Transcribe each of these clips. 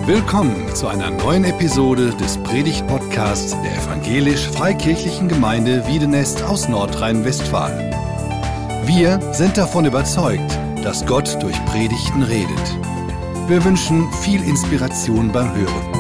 Willkommen zu einer neuen Episode des Predigt-Podcasts der Evangelisch-Freikirchlichen Gemeinde Wiedenest aus Nordrhein-Westfalen. Wir sind davon überzeugt, dass Gott durch Predigten redet. Wir wünschen viel Inspiration beim Hören.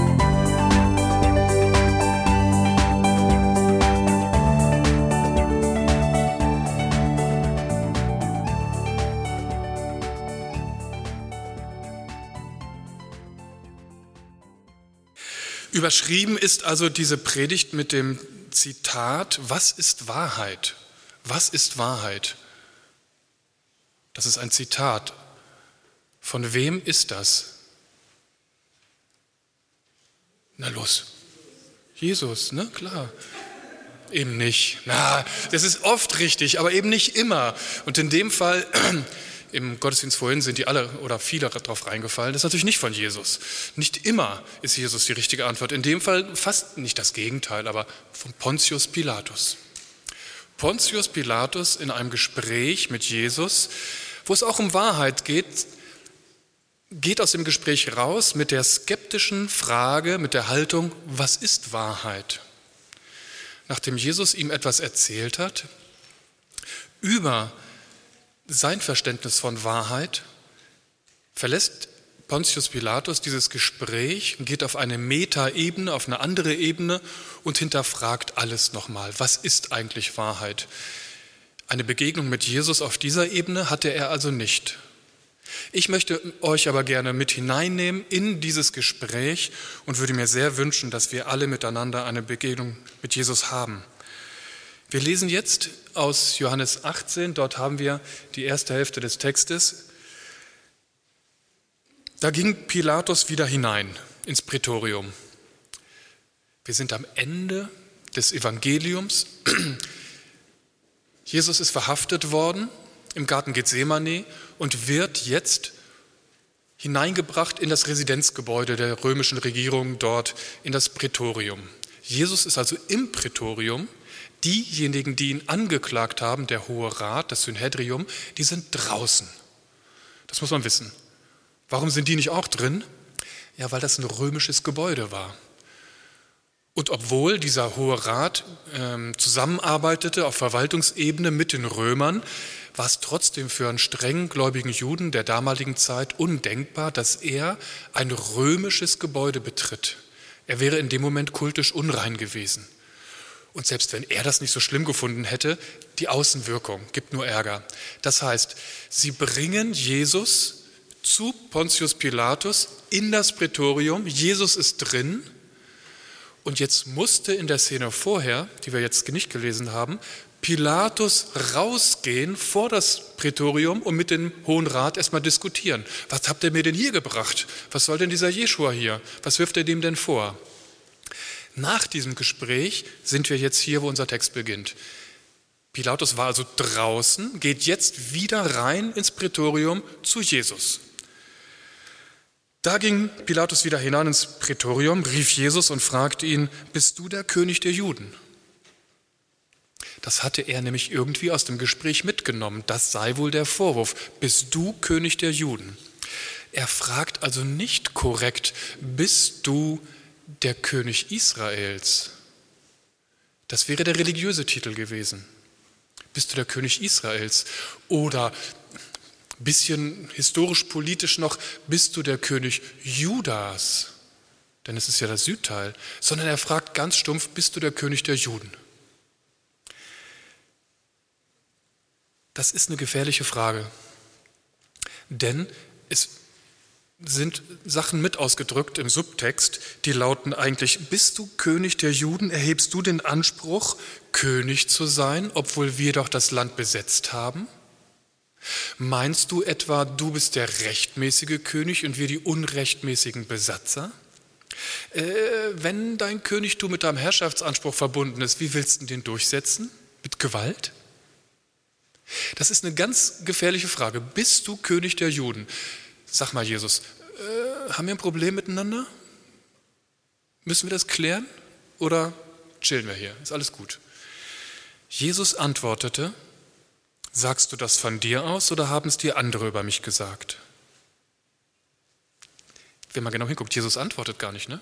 Überschrieben ist also diese Predigt mit dem Zitat: Was ist Wahrheit? Was ist Wahrheit? Das ist ein Zitat. Von wem ist das? Na los. Jesus, ne? Klar. Eben nicht. Na, das ist oft richtig, aber eben nicht immer. Und in dem Fall, im Gottesdienst vorhin sind die alle oder viele darauf reingefallen, das ist natürlich nicht von Jesus. Nicht immer ist Jesus die richtige Antwort. In dem Fall fast nicht das Gegenteil, aber von Pontius Pilatus. Pontius Pilatus in einem Gespräch mit Jesus, wo es auch um Wahrheit geht aus dem Gespräch raus mit der skeptischen Frage, mit der Haltung: Was ist Wahrheit? Nachdem Jesus ihm etwas erzählt hat über sein Verständnis von Wahrheit, verlässt Pontius Pilatus dieses Gespräch und geht auf eine Metaebene, auf eine andere Ebene und hinterfragt alles nochmal. Was ist eigentlich Wahrheit? Eine Begegnung mit Jesus auf dieser Ebene hatte er also nicht. Ich möchte euch aber gerne mit hineinnehmen in dieses Gespräch und würde mir sehr wünschen, dass wir alle miteinander eine Begegnung mit Jesus haben. Wir lesen jetzt aus Johannes 18, dort haben wir die erste Hälfte des Textes. Da ging Pilatus wieder hinein ins Prätorium. Wir sind am Ende des Evangeliums. Jesus ist verhaftet worden im Garten Gethsemane und wird jetzt hineingebracht in das Residenzgebäude der römischen Regierung, dort in das Prätorium. Jesus ist also im Prätorium. Diejenigen, die ihn angeklagt haben, der Hohe Rat, das Synhedrium, die sind draußen. Das muss man wissen. Warum sind die nicht auch drin? Ja, weil das ein römisches Gebäude war. Und obwohl dieser Hohe Rat zusammenarbeitete auf Verwaltungsebene mit den Römern, war es trotzdem für einen streng gläubigen Juden der damaligen Zeit undenkbar, dass er ein römisches Gebäude betritt. Er wäre in dem Moment kultisch unrein gewesen. Und selbst wenn er das nicht so schlimm gefunden hätte, die Außenwirkung gibt nur Ärger. Das heißt, sie bringen Jesus zu Pontius Pilatus in das Prätorium. Jesus ist drin. Und jetzt musste in der Szene vorher, die wir jetzt nicht gelesen haben, Pilatus rausgehen vor das Prätorium und mit dem Hohen Rat erstmal diskutieren. Was habt ihr mir denn hier gebracht? Was soll denn dieser Jeschua hier? Was wirft er dem denn vor? Nach diesem Gespräch sind wir jetzt hier, wo unser Text beginnt. Pilatus war also draußen, geht jetzt wieder rein ins Prätorium zu Jesus. Da ging Pilatus wieder hinein ins Prätorium, rief Jesus und fragte ihn: Bist du der König der Juden? Das hatte er nämlich irgendwie aus dem Gespräch mitgenommen. Das sei wohl der Vorwurf. Bist du König der Juden? Er fragt also nicht korrekt: Bist du der König Israels? Das wäre der religiöse Titel gewesen. Bist du der König Israels? Oder ein bisschen historisch-politisch noch: Bist du der König Judas? Denn es ist ja das Südteil. Sondern er fragt ganz stumpf: Bist du der König der Juden? Das ist eine gefährliche Frage. Denn es sind Sachen mit ausgedrückt im Subtext, die lauten eigentlich: Bist du König der Juden? Erhebst du den Anspruch, König zu sein, obwohl wir doch das Land besetzt haben? Meinst du etwa, du bist der rechtmäßige König und wir die unrechtmäßigen Besatzer? Wenn dein Königtum mit deinem Herrschaftsanspruch verbunden ist, wie willst du den durchsetzen? Mit Gewalt? Das ist eine ganz gefährliche Frage. Bist du König der Juden? Sag mal, Jesus, haben wir ein Problem miteinander? Müssen wir das klären oder chillen wir hier? Ist alles gut. Jesus antwortete: Sagst du das von dir aus oder haben es dir andere über mich gesagt? Wenn man genau hinguckt, Jesus antwortet gar nicht, ne?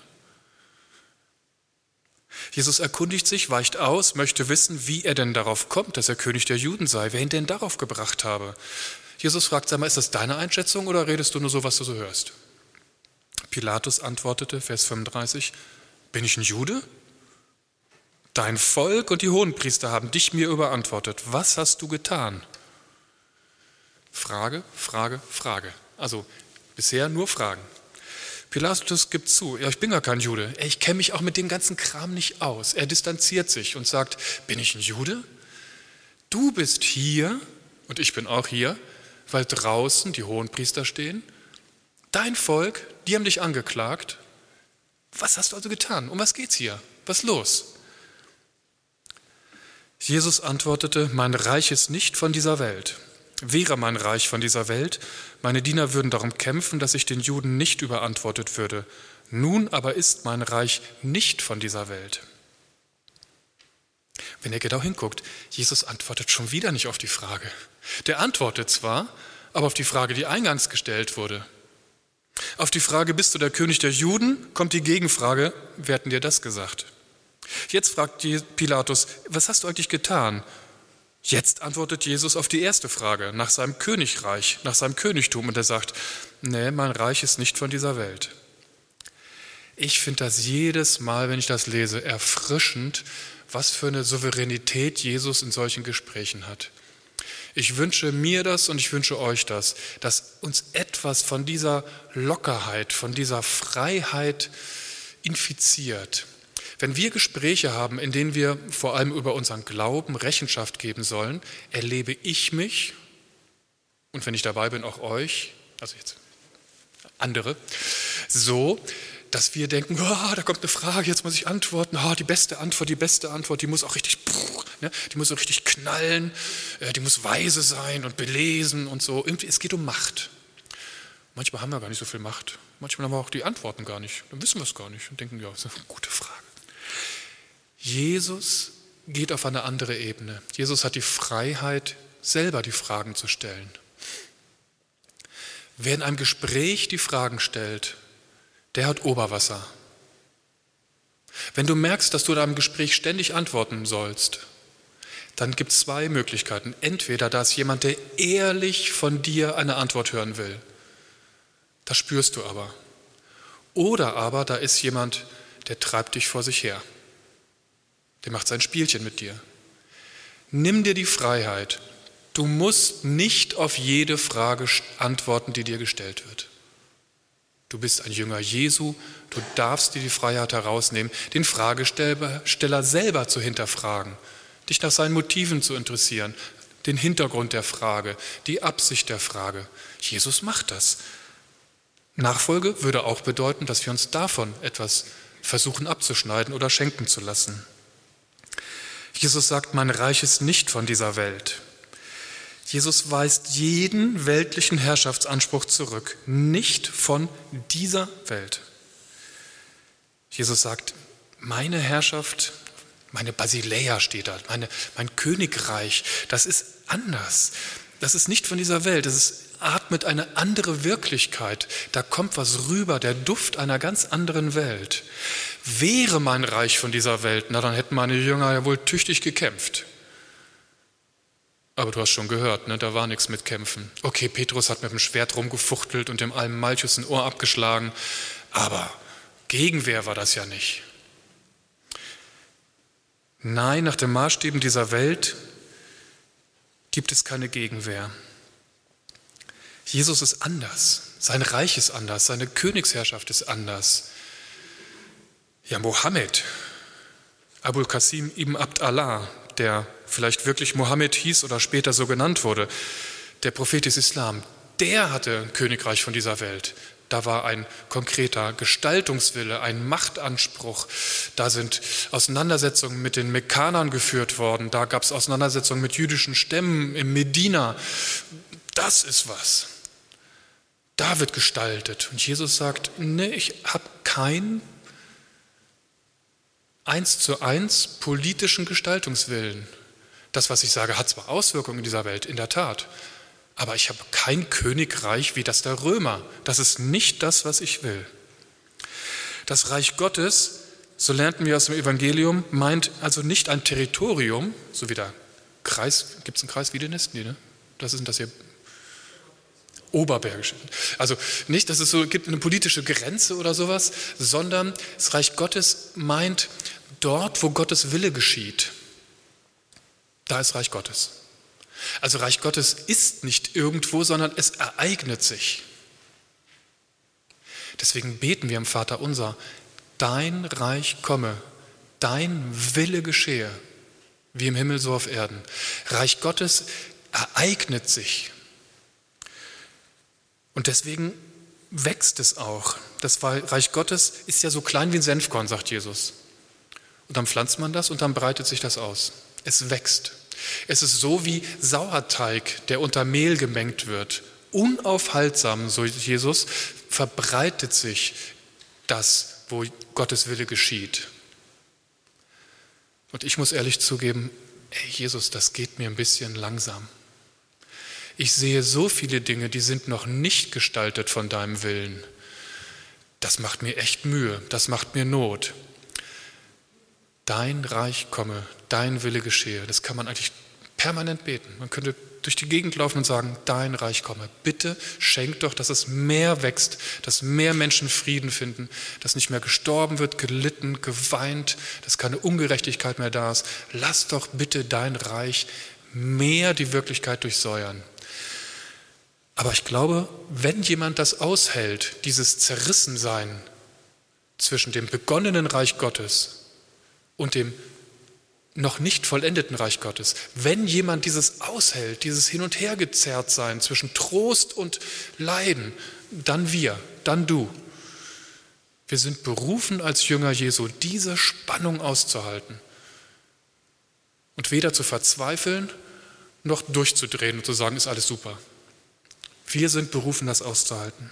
Jesus erkundigt sich, weicht aus, möchte wissen, wie er denn darauf kommt, dass er König der Juden sei, wer ihn denn darauf gebracht habe. Jesus fragt, sag mal, ist das deine Einschätzung oder redest du nur so, was du so hörst? Pilatus antwortete, Vers 35, bin ich ein Jude? Dein Volk und die Hohenpriester haben dich mir überantwortet. Was hast du getan? Frage, Frage, Frage. Also bisher nur Fragen. Pilatus gibt zu, ja, ich bin gar kein Jude. Ich kenne mich auch mit dem ganzen Kram nicht aus. Er distanziert sich und sagt, bin ich ein Jude? Du bist hier und ich bin auch hier, weil draußen die Hohenpriester stehen. Dein Volk, die haben dich angeklagt. Was hast du also getan? Um was geht's hier? Was ist los? Jesus antwortete, mein Reich ist nicht von dieser Welt. Wäre mein Reich von dieser Welt, meine Diener würden darum kämpfen, dass ich den Juden nicht überantwortet würde. Nun aber ist mein Reich nicht von dieser Welt. Wenn ihr genau hinguckt, Jesus antwortet schon wieder nicht auf die Frage. Der antwortet zwar, aber auf die Frage, die eingangs gestellt wurde. Auf die Frage, bist du der König der Juden, kommt die Gegenfrage, wer hat denn dir das gesagt? Jetzt fragt Pilatus, was hast du eigentlich getan? Jetzt antwortet Jesus auf die erste Frage, nach seinem Königreich, nach seinem Königtum. Und er sagt, nee, mein Reich ist nicht von dieser Welt. Ich finde das jedes Mal, wenn ich das lese, erfrischend, was für eine Souveränität Jesus in solchen Gesprächen hat. Ich wünsche mir das und ich wünsche euch das, dass uns etwas von dieser Lockerheit, von dieser Freiheit infiziert. Wenn wir Gespräche haben, in denen wir vor allem über unseren Glauben Rechenschaft geben sollen, erlebe ich mich und wenn ich dabei bin, auch euch, also jetzt andere, so, dass wir denken, oh, da kommt eine Frage, jetzt muss ich antworten, oh, die beste Antwort, die muss auch richtig, die muss so richtig knallen, die muss weise sein und belesen und so. Irgendwie, es geht um Macht. Manchmal haben wir gar nicht so viel Macht, manchmal haben wir auch die Antworten gar nicht, dann wissen wir es gar nicht und denken, ja, das ist eine gute Frage. Jesus geht auf eine andere Ebene. Jesus hat die Freiheit, selber die Fragen zu stellen. Wer in einem Gespräch die Fragen stellt, der hat Oberwasser. Wenn du merkst, dass du in einem Gespräch ständig antworten sollst, dann gibt es zwei Möglichkeiten. Entweder da ist jemand, der ehrlich von dir eine Antwort hören will. Das spürst du aber. Oder aber da ist jemand, der treibt dich vor sich her. Der macht sein Spielchen mit dir. Nimm dir die Freiheit. Du musst nicht auf jede Frage antworten, die dir gestellt wird. Du bist ein Jünger Jesu, du darfst dir die Freiheit herausnehmen, den Fragesteller selber zu hinterfragen, dich nach seinen Motiven zu interessieren, den Hintergrund der Frage, die Absicht der Frage. Jesus macht das. Nachfolge würde auch bedeuten, dass wir uns davon etwas versuchen abzuschneiden oder schenken zu lassen. Jesus sagt, mein Reich ist nicht von dieser Welt. Jesus weist jeden weltlichen Herrschaftsanspruch zurück, nicht von dieser Welt. Jesus sagt, meine Herrschaft, meine Basileia steht da, mein Königreich, das ist anders. Das ist nicht von dieser Welt, es atmet eine andere Wirklichkeit. Da kommt was rüber, der Duft einer ganz anderen Welt. Wäre mein Reich von dieser Welt, na dann hätten meine Jünger ja wohl tüchtig gekämpft. Aber du hast schon gehört, ne, da war nichts mit Kämpfen. Okay, Petrus hat mit dem Schwert rumgefuchtelt und dem alten Malchus ein Ohr abgeschlagen, aber Gegenwehr war das ja nicht. Nein, nach den Maßstäben dieser Welt gibt es keine Gegenwehr. Jesus ist anders, sein Reich ist anders, seine Königsherrschaft ist anders. Ja, Mohammed, Abul Qasim ibn Abd Allah, der vielleicht wirklich Mohammed hieß oder später so genannt wurde, der Prophet des Islam, der hatte ein Königreich von dieser Welt. Da war ein konkreter Gestaltungswille, ein Machtanspruch. Da sind Auseinandersetzungen mit den Mekkanern geführt worden. Da gab es Auseinandersetzungen mit jüdischen Stämmen in Medina. Das ist was. Da wird gestaltet. Und Jesus sagt, nee, ich habe keinen 1:1 politischen Gestaltungswillen. Das, was ich sage, hat zwar Auswirkungen in dieser Welt, in der Tat, aber ich habe kein Königreich wie das der Römer. Das ist nicht das, was ich will. Das Reich Gottes, so lernten wir aus dem Evangelium, meint also nicht ein Territorium, so wie der Kreis, gibt es einen Kreis Wiedenest? Nee, ne? Das ist denn das hier? Oberbergisch. Also nicht, dass es so gibt eine politische Grenze oder sowas, sondern das Reich Gottes meint dort, wo Gottes Wille geschieht. Da ist Reich Gottes. Also Reich Gottes ist nicht irgendwo, sondern es ereignet sich. Deswegen beten wir im Vater unser: Dein Reich komme, dein Wille geschehe, wie im Himmel so auf Erden. Reich Gottes ereignet sich. Und deswegen wächst es auch. Das Reich Gottes ist ja so klein wie ein Senfkorn, sagt Jesus. Und dann pflanzt man das und dann breitet sich das aus. Es wächst. Es ist so wie Sauerteig, der unter Mehl gemengt wird. Unaufhaltsam, so Jesus, verbreitet sich das, wo Gottes Wille geschieht. Und ich muss ehrlich zugeben, Jesus, das geht mir ein bisschen langsam. Ich sehe so viele Dinge, die sind noch nicht gestaltet von deinem Willen. Das macht mir echt Mühe, das macht mir Not. Dein Reich komme, dein Wille geschehe. Das kann man eigentlich permanent beten. Man könnte durch die Gegend laufen und sagen: Dein Reich komme. Bitte schenk doch, dass es mehr wächst, dass mehr Menschen Frieden finden, dass nicht mehr gestorben wird, gelitten, geweint, dass keine Ungerechtigkeit mehr da ist. Lass doch bitte dein Reich mehr die Wirklichkeit durchsäuern. Aber ich glaube, wenn jemand das aushält, dieses Zerrissensein zwischen dem begonnenen Reich Gottes und dem noch nicht vollendeten Reich Gottes, wenn jemand dieses aushält, dieses Hin- und Hergezerrtsein zwischen Trost und Leiden, dann wir, dann du. Wir sind berufen als Jünger Jesu, diese Spannung auszuhalten und weder zu verzweifeln noch durchzudrehen und zu sagen, ist alles super. Wir sind berufen, das auszuhalten.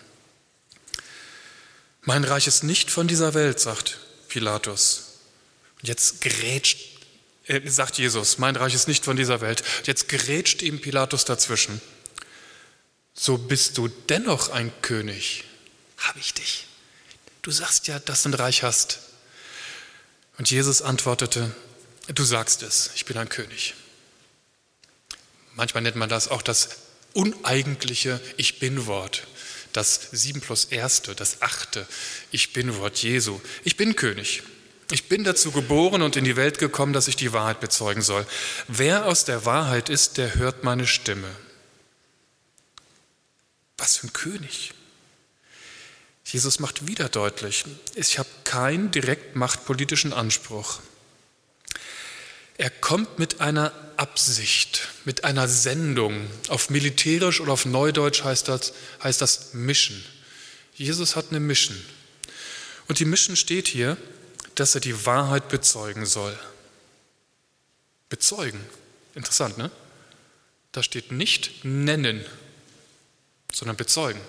Mein Reich ist nicht von dieser Welt, sagt Pilatus. Und jetzt sagt Jesus, mein Reich ist nicht von dieser Welt. Jetzt grätscht ihm Pilatus dazwischen. So bist du dennoch ein König. Habe ich dich. Du sagst ja, dass du ein Reich hast. Und Jesus antwortete: Du sagst es, ich bin ein König. Manchmal nennt man das auch das uneigentliche Ich-Bin-Wort. Das 7+1., das 8. Ich-Bin-Wort Jesu. Ich bin König. Ich bin dazu geboren und in die Welt gekommen, dass ich die Wahrheit bezeugen soll. Wer aus der Wahrheit ist, der hört meine Stimme. Was für ein König. Jesus macht wieder deutlich, ich habe keinen direkt machtpolitischen Anspruch. Er kommt mit einer Absicht, mit einer Sendung. Auf militärisch oder auf Neudeutsch heißt das Mission. Jesus hat eine Mission. Und die Mission steht hier, dass er die Wahrheit bezeugen soll. Bezeugen. Interessant, ne? Da steht nicht nennen, sondern bezeugen.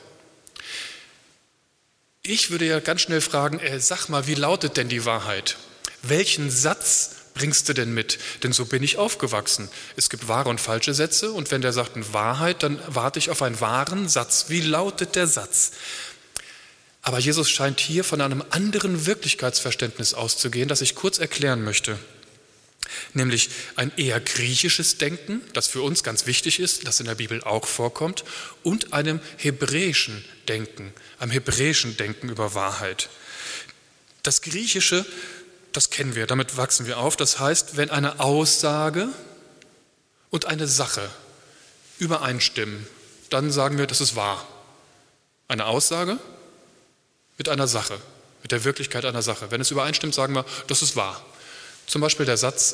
Ich würde ja ganz schnell fragen, sag mal, wie lautet denn die Wahrheit? Welchen Satz bringst du denn mit? Denn so bin ich aufgewachsen. Es gibt wahre und falsche Sätze und wenn der sagt eine Wahrheit, dann warte ich auf einen wahren Satz. Wie lautet der Satz? Aber Jesus scheint hier von einem anderen Wirklichkeitsverständnis auszugehen, das ich kurz erklären möchte. Nämlich ein eher griechisches Denken, das für uns ganz wichtig ist, das in der Bibel auch vorkommt, und einem hebräischen Denken, über Wahrheit. Das Griechische, das kennen wir, damit wachsen wir auf. Das heißt, wenn eine Aussage und eine Sache übereinstimmen, dann sagen wir, das ist wahr. Eine Aussage mit einer Sache, mit der Wirklichkeit einer Sache. Wenn es übereinstimmt, sagen wir, das ist wahr. Zum Beispiel der Satz,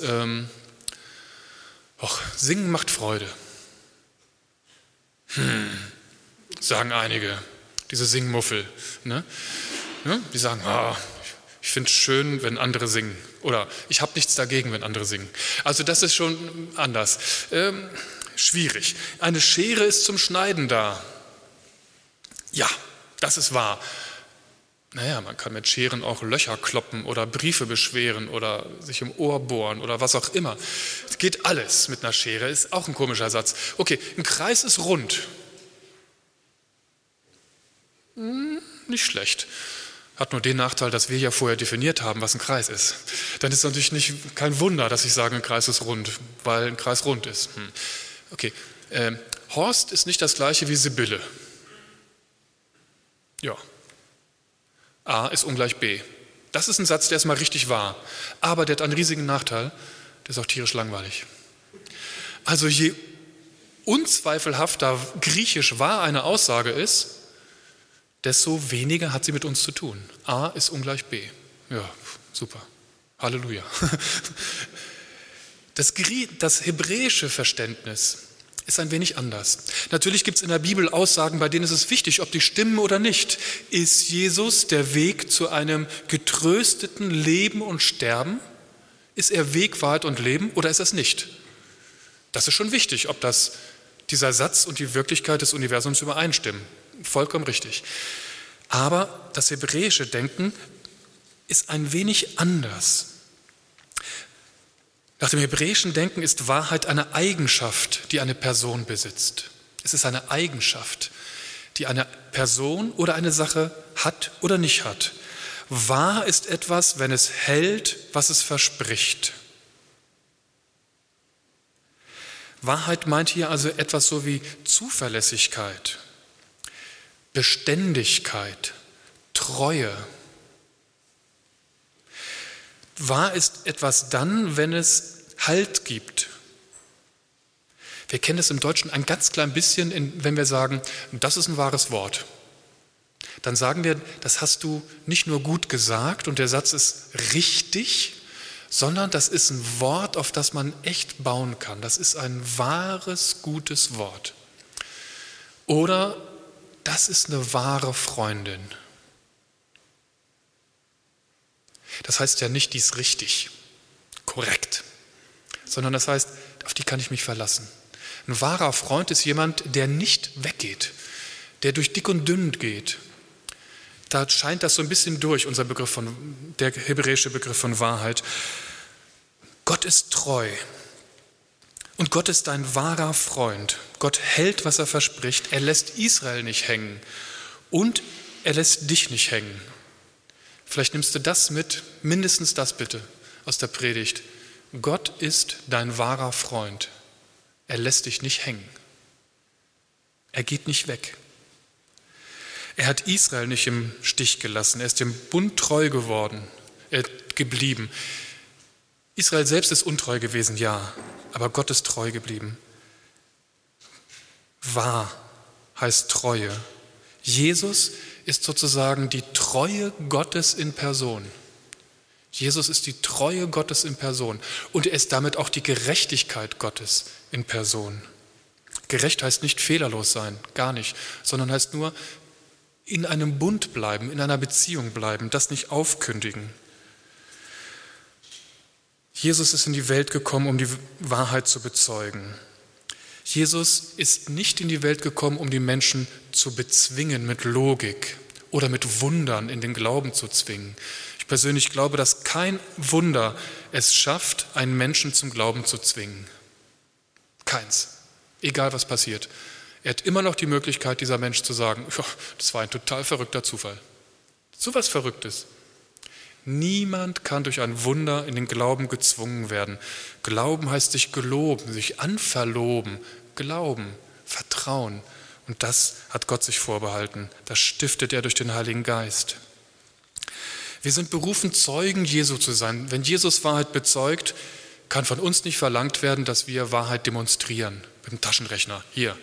Singen macht Freude. Sagen einige, diese Singmuffel. Ne? Ja, die sagen, ich finde es schön, wenn andere singen. Oder ich habe nichts dagegen, wenn andere singen. Also das ist schon anders. Schwierig. Eine Schere ist zum Schneiden da. Ja, das ist wahr. Naja, man kann mit Scheren auch Löcher kloppen oder Briefe beschweren oder sich im Ohr bohren oder was auch immer. Es geht alles mit einer Schere, ist auch ein komischer Satz. Okay, ein Kreis ist rund. Nicht schlecht. Hat nur den Nachteil, dass wir ja vorher definiert haben, was ein Kreis ist. Dann ist es natürlich kein Wunder, dass ich sage, ein Kreis ist rund, weil ein Kreis rund ist. Okay, Horst ist nicht das gleiche wie Sibylle. Ja. A ist ungleich B. Das ist ein Satz, der ist mal richtig wahr. Aber der hat einen riesigen Nachteil, der ist auch tierisch langweilig. Also je unzweifelhafter griechisch wahr eine Aussage ist, desto weniger hat sie mit uns zu tun. A ist ungleich B. Ja, super. Halleluja. Das hebräische Verständnis ist ein wenig anders. Natürlich gibt es in der Bibel Aussagen, bei denen ist es wichtig, ob die stimmen oder nicht. Ist Jesus der Weg zu einem getrösteten Leben und Sterben? Ist er Weg, Wahrheit und Leben oder ist es nicht? Das ist schon wichtig, ob dieser Satz und die Wirklichkeit des Universums übereinstimmen. Vollkommen richtig. Aber das hebräische Denken ist ein wenig anders. Nach dem hebräischen Denken ist Wahrheit eine Eigenschaft, die eine Person besitzt. Es ist eine Eigenschaft, die eine Person oder eine Sache hat oder nicht hat. Wahr ist etwas, wenn es hält, was es verspricht. Wahrheit meint hier also etwas so wie Zuverlässigkeit, Beständigkeit, Treue. Wahr ist etwas dann, wenn es Halt gibt. Wir kennen es im Deutschen ein ganz klein bisschen, wenn wir sagen, das ist ein wahres Wort. Dann sagen wir, das hast du nicht nur gut gesagt und der Satz ist richtig, sondern das ist ein Wort, auf das man echt bauen kann. Das ist ein wahres, gutes Wort. Oder das ist eine wahre Freundin. Das heißt ja nicht, die ist richtig, korrekt, sondern das heißt, auf die kann ich mich verlassen. Ein wahrer Freund ist jemand, der nicht weggeht, der durch dick und dünn geht. Da scheint das so ein bisschen durch, der hebräische Begriff von Wahrheit. Gott ist treu und Gott ist ein wahrer Freund. Gott hält, was er verspricht. Er lässt Israel nicht hängen und er lässt dich nicht hängen. Vielleicht nimmst du das mit, mindestens das bitte, aus der Predigt. Gott ist dein wahrer Freund. Er lässt dich nicht hängen. Er geht nicht weg. Er hat Israel nicht im Stich gelassen. Er ist dem Bund treu geblieben. Israel selbst ist untreu gewesen, ja, aber Gott ist treu geblieben. Wahr heißt Treue. Jesus ist sozusagen die Treue Gottes in Person. Jesus ist die Treue Gottes in Person und er ist damit auch die Gerechtigkeit Gottes in Person. Gerecht heißt nicht fehlerlos sein, gar nicht, sondern heißt nur in einem Bund bleiben, in einer Beziehung bleiben, das nicht aufkündigen. Jesus ist in die Welt gekommen, um die Wahrheit zu bezeugen. Jesus ist nicht in die Welt gekommen, um die Menschen zu bezwingen mit Logik oder mit Wundern in den Glauben zu zwingen. Ich persönlich glaube, dass kein Wunder es schafft, einen Menschen zum Glauben zu zwingen. Keins. Egal was passiert. Er hat immer noch die Möglichkeit, dieser Mensch zu sagen, das war ein total verrückter Zufall. So was Verrücktes. Niemand kann durch ein Wunder in den Glauben gezwungen werden. Glauben heißt sich geloben, sich anverloben, glauben, vertrauen. Und das hat Gott sich vorbehalten. Das stiftet er durch den Heiligen Geist. Wir sind berufen, Zeugen Jesu zu sein. Wenn Jesus Wahrheit bezeugt, kann von uns nicht verlangt werden, dass wir Wahrheit demonstrieren. Mit dem Taschenrechner. Hier.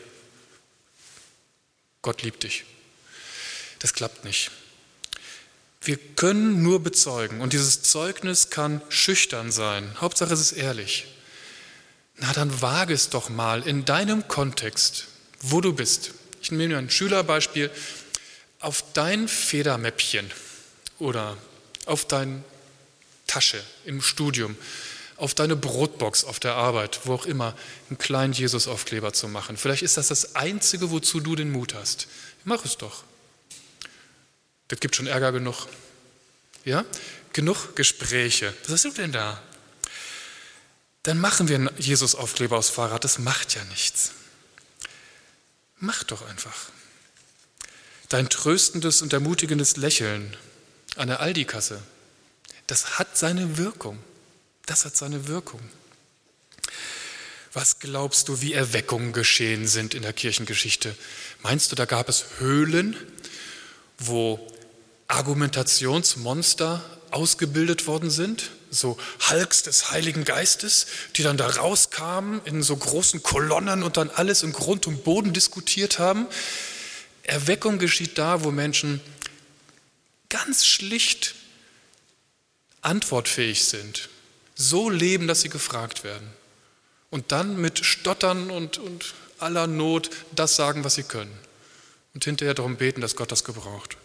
Gott liebt dich. Das klappt nicht. Wir können nur bezeugen und dieses Zeugnis kann schüchtern sein. Hauptsache es ist ehrlich. Na, dann wage es doch mal in deinem Kontext, wo du bist. Ich nehme mir ein Schülerbeispiel. Auf dein Federmäppchen oder auf deine Tasche im Studium, auf deine Brotbox auf der Arbeit, wo auch immer, einen kleinen Jesus-Aufkleber zu machen. Vielleicht ist das das Einzige, wozu du den Mut hast. Mach es doch. Das gibt schon Ärger genug. Ja? Genug Gespräche. Was hast du denn da? Dann machen wir einen Jesus-Aufkleber aufs Fahrrad. Das macht ja nichts. Mach doch einfach. Dein tröstendes und ermutigendes Lächeln an der Aldi-Kasse. Das hat seine Wirkung. Das hat seine Wirkung. Was glaubst du, wie Erweckungen geschehen sind in der Kirchengeschichte? Meinst du, da gab es Höhlen, wo Argumentationsmonster ausgebildet worden sind? So Hulks des Heiligen Geistes, die dann da rauskamen in so großen Kolonnen und dann alles in Grund und Boden diskutiert haben? Erweckung geschieht da, wo Menschen ganz schlicht antwortfähig sind, so leben, dass sie gefragt werden und dann mit Stottern und aller Not das sagen, was sie können und hinterher darum beten, dass Gott das gebraucht.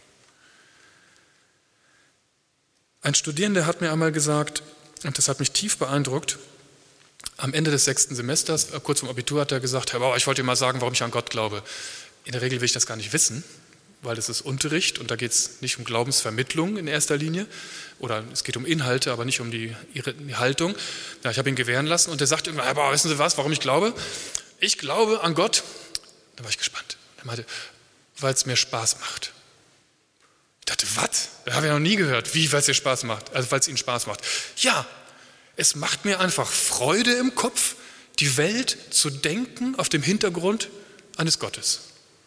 Ein Studierender hat mir einmal gesagt, und das hat mich tief beeindruckt, am Ende des 6. Semesters, kurz vor dem Abitur, hat er gesagt, Herr Bauer, ich wollte dir mal sagen, warum ich an Gott glaube. In der Regel will ich das gar nicht wissen, weil das ist Unterricht und da geht es nicht um Glaubensvermittlung in erster Linie oder es geht um Inhalte, aber nicht um die Haltung. Ja, ich habe ihn gewähren lassen und er sagte irgendwann, Herr Bauer, wissen Sie was, warum ich glaube? Ich glaube an Gott. Da war ich gespannt. Er meinte, weil es mir Spaß macht. Ich dachte, was? Das habe ich noch nie gehört. Wie, weil es dir Spaß macht? Also weil es Ihnen Spaß macht. Ja, es macht mir einfach Freude im Kopf, die Welt zu denken auf dem Hintergrund eines Gottes.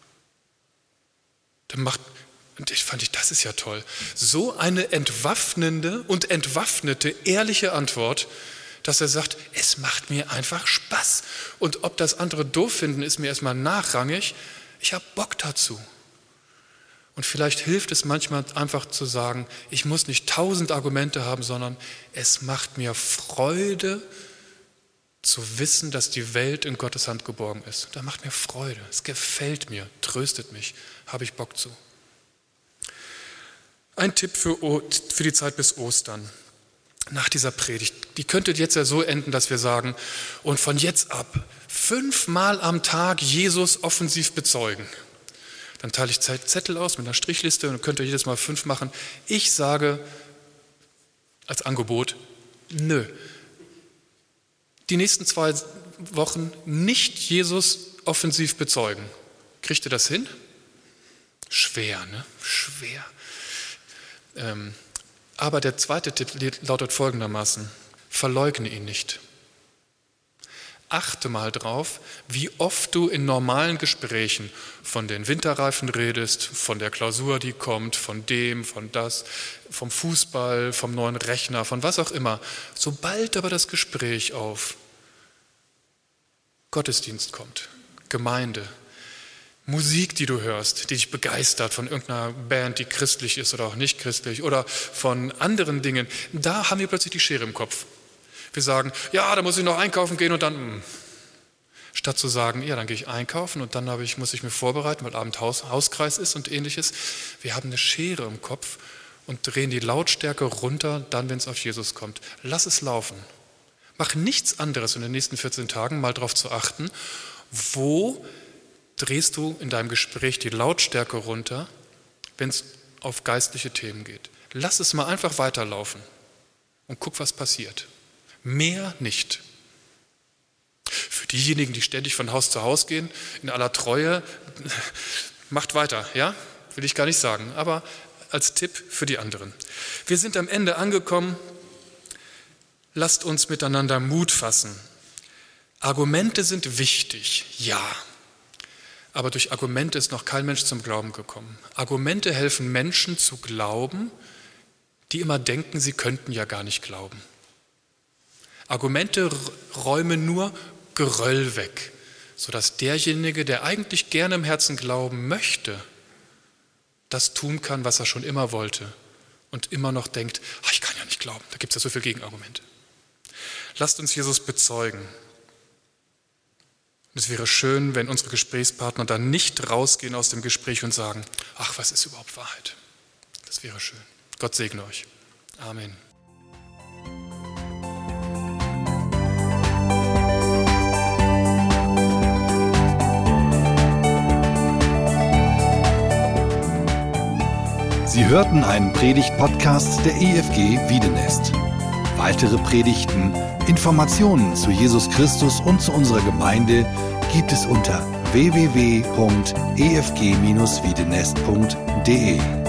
Und das ist ja toll. So eine entwaffnende und entwaffnete, ehrliche Antwort, dass er sagt, es macht mir einfach Spaß. Und ob das andere doof finden, ist mir erstmal nachrangig. Ich habe Bock dazu. Und vielleicht hilft es manchmal einfach zu sagen, ich muss nicht 1000 Argumente haben, sondern es macht mir Freude zu wissen, dass die Welt in Gottes Hand geborgen ist. Das macht mir Freude, es gefällt mir, tröstet mich, habe ich Bock zu. Ein Tipp für die Zeit bis Ostern, nach dieser Predigt. Die könnte jetzt ja so enden, dass wir sagen, und von jetzt ab 5-mal am Tag Jesus offensiv bezeugen. Dann teile ich Zettel aus mit einer Strichliste und könnt ihr jedes Mal 5 machen. Ich sage als Angebot, nö. Die nächsten 2 Wochen nicht Jesus offensiv bezeugen. Kriegt ihr das hin? Schwer, ne? Schwer. Aber der zweite Tipp lautet folgendermaßen: Verleugne ihn nicht. Achte mal drauf, wie oft du in normalen Gesprächen von den Winterreifen redest, von der Klausur, die kommt, von dem, von das, vom Fußball, vom neuen Rechner, von was auch immer. Sobald aber das Gespräch auf Gottesdienst kommt, Gemeinde, Musik, die du hörst, die dich begeistert von irgendeiner Band, die christlich ist oder auch nicht christlich oder von anderen Dingen, da haben wir plötzlich die Schere im Kopf. Wir sagen, ja, da muss ich noch einkaufen gehen und dann, statt zu sagen, ja, dann gehe ich einkaufen und dann muss ich mir vorbereiten, weil Abend Hauskreis ist und ähnliches. Wir haben eine Schere im Kopf und drehen die Lautstärke runter, dann, wenn es auf Jesus kommt. Lass es laufen. Mach nichts anderes in den nächsten 14 Tagen, mal darauf zu achten, wo drehst du in deinem Gespräch die Lautstärke runter, wenn es auf geistliche Themen geht. Lass es mal einfach weiterlaufen und guck, was passiert. Mehr nicht. Für diejenigen, die ständig von Haus zu Haus gehen, in aller Treue, macht weiter, ja? Will ich gar nicht sagen, aber als Tipp für die anderen. Wir sind am Ende angekommen. Lasst uns miteinander Mut fassen. Argumente sind wichtig, ja. Aber durch Argumente ist noch kein Mensch zum Glauben gekommen. Argumente helfen Menschen zu glauben, die immer denken, sie könnten ja gar nicht glauben. Argumente räumen nur Geröll weg, sodass derjenige, der eigentlich gerne im Herzen glauben möchte, das tun kann, was er schon immer wollte und immer noch denkt, ich kann ja nicht glauben, da gibt es ja so viele Gegenargumente. Lasst uns Jesus bezeugen. Und es wäre schön, wenn unsere Gesprächspartner dann nicht rausgehen aus dem Gespräch und sagen, was ist überhaupt Wahrheit? Das wäre schön. Gott segne euch. Amen. Sie hörten einen Predigt-Podcast der EFG Wiedenest. Weitere Predigten, Informationen zu Jesus Christus und zu unserer Gemeinde gibt es unter www.efg-wiedenest.de.